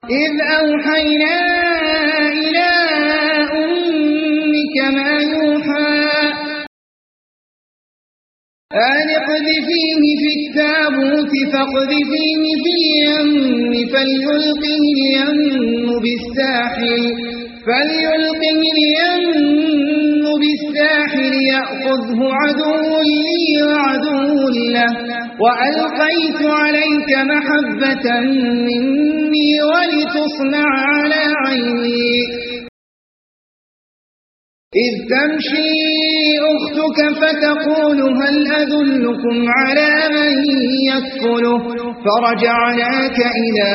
إذ أوحينا إلى أمك ما يوحى أن اقذفيه في التابوت فاقذفيه في اليم فليلقه اليم بالساحل يأخذه عدو لي وعدو له وألقيت عليك محبة مني ولتصنع على عيني إذ تمشي أختك فتقول هل أدلكم على من يكفله فرجعناك إلى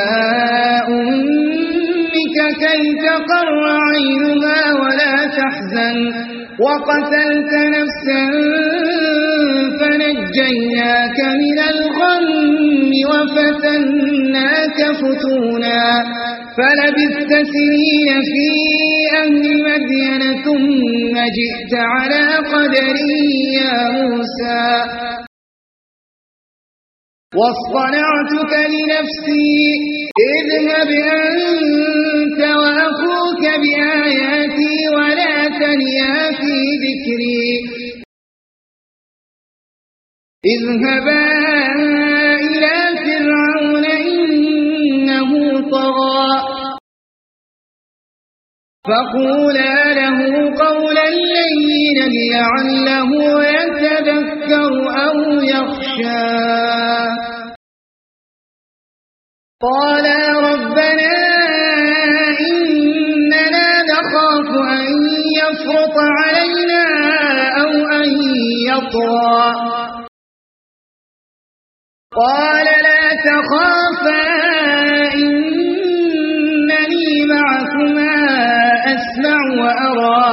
أمك كي تقر عينها ولا تحزن وقتلت نفسا فنجيناك من الغم وفتناك فتونا فلبثت سنين في أهل مدين ثم جئت على قدري يا موسى واصطنعتك لنفسي اذهب أنت وأخوك بآياتي ولا تنيا في ذكري اذهبا إلى فرعون إنه طغى فقولا له قولا لينا لعله يتذكر أو يخشى قالا ربنا إننا نخاف أن يفرط علينا أو أن يطغى قال لا تخافا إنني معكما أسمع وأرى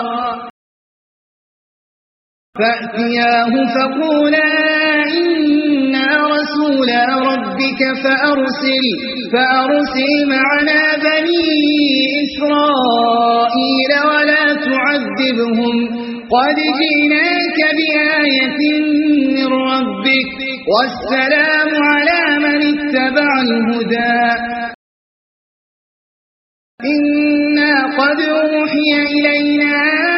فأتياه فقولا إنا رسولا ربك فأرسل معنا بني إسرائيل ولا تعذبهم قد جئناك بآية من ربك والسلام على من اتبع الهدى إنا قد أوحي إلينا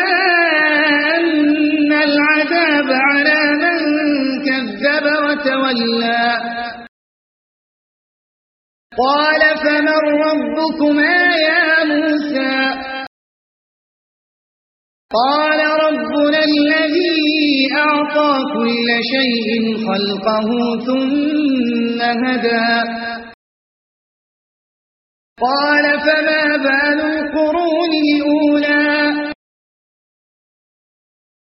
أن العذاب على من كذب وتولى قال فمن ربكما يا موسى قال ربنا الذي أعطى كل شيء خلقه ثم هدى قال فما بال القرون الأولى